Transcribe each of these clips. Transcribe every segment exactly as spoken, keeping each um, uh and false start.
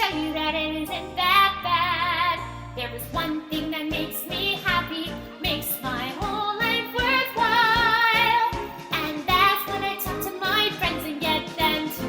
show you that it isn't that bad. There is one thing that makes me happy, makes my whole life worthwhile, and that's when I talk to my friends and get them to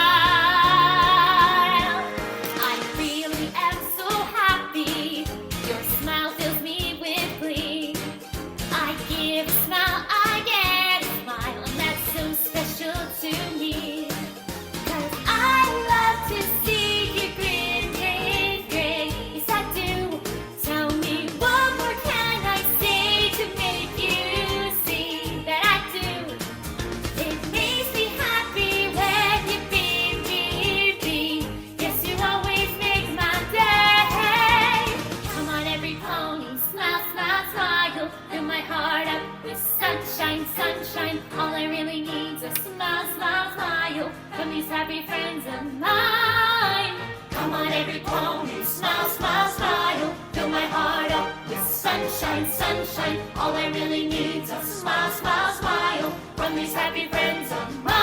smile. I really am so happy. Your smile fills me with glee. I give a smile, I get a smile, and that's so special to me. 'Cause I love to see you grin, grin, grin. Yes, I do. Tell me what more can I say to make you see that I do. It makes me happy when you beam, beam, beam. Yes, you always make my day. Come on, every pony, smile, smile, smile. Fill my heart up with sunshine, sunshine. All I really need's a smile, smile, smile from these happy friends of mine. Come on, every pony, smile, smile, smile. Fill my heart up with sunshine, sunshine. All I really need's a smile, smile, smile from these happy friends of mine.